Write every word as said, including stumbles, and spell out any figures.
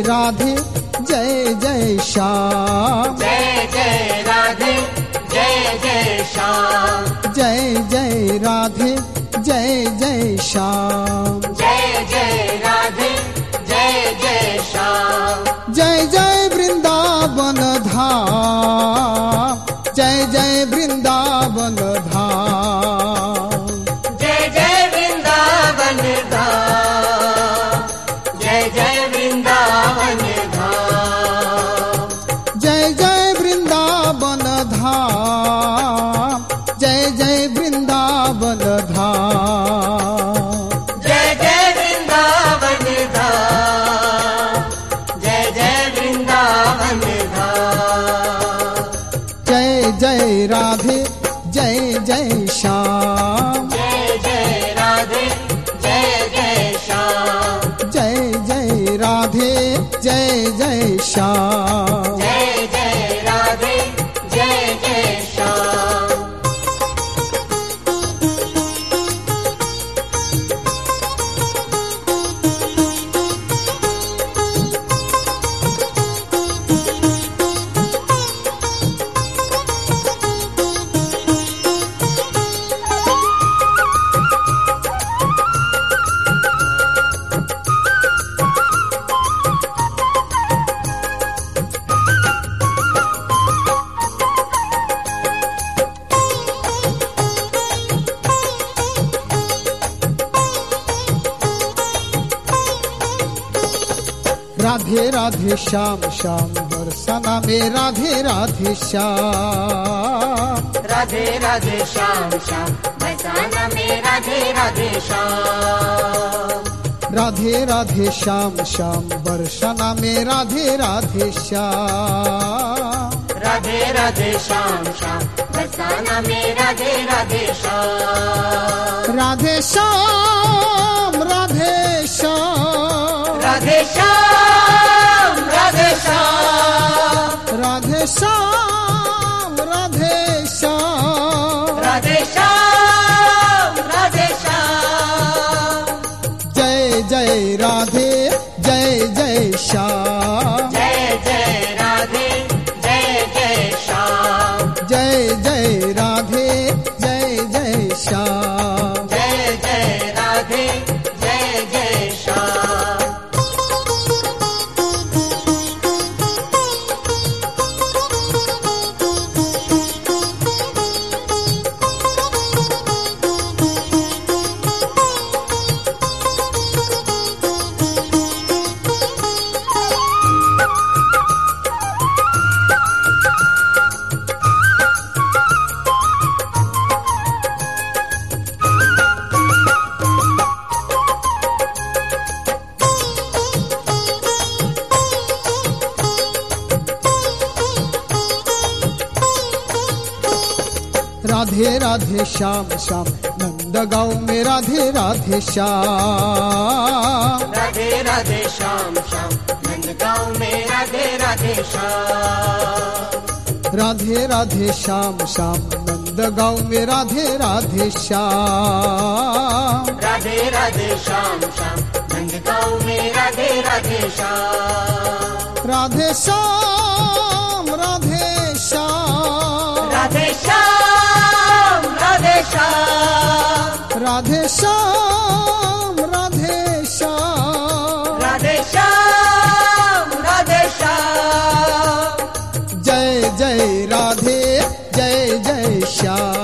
राधे जय जय श्याम। जय जय राधे जय जय श्याम। जय जय राधे जय जय श्याम। जय जय राधे जय जय श्याम। जय जय वृंदावन धाम। जय जय वृंदावन धाम। जय जय वृंदावन धाम। जय जय वृंदावन धाम। जय जय वृंदावन धाम। जय जय वृंदावन धाम। जय जय वृंदावन धाम। जय जय वृंदावन धाम। जय जय राधे जय जय श्याम। जय जय राधे जय जय श्याम। जय जय राधे जय जय श्याम। जय जय राधे जय जय श्याम। राधे राधे श्याम श्याम बरसाना में राधे राधे श्याम। राधे राधे श्याम श्याम बरसाना में राधे राधे श्याम। राधे राधे श्याम श्याम बरसाना में राधे राधे श्याम। राधे राधे श्याम श्याम बरसाना में राधे राधे श्याम। राधे श्याम राधे श्याम। राधे श्याम राधे श्याम। राधे श्याम राधे श्याम। राधे श्याम राधे श्याम। जय जय राधे जय जय श्याम। जय जय राधे जय जय श्याम। जय जय राधे जय जय श्याम। जय जय राधे जय जय श्याम। राधे राधे श्याम श्याम नंद गाँव में राधे राधे श्याम। राधे राधे श्याम श्याम नंदगांव में राधे राधे श्याम। राधे राधे श्याम श्याम नंद गाँव में राधे राधे श्याम। राधे राधे श्याम श्याम नंदगांव में राधे राधे श्याम। राधे श्याम राधे श्याम। राधे श्याम राधे श्याम। राधे श्याम राधे श्याम। राधे श्याम राधे श्याम। जय जय राधे जय जय श्याम।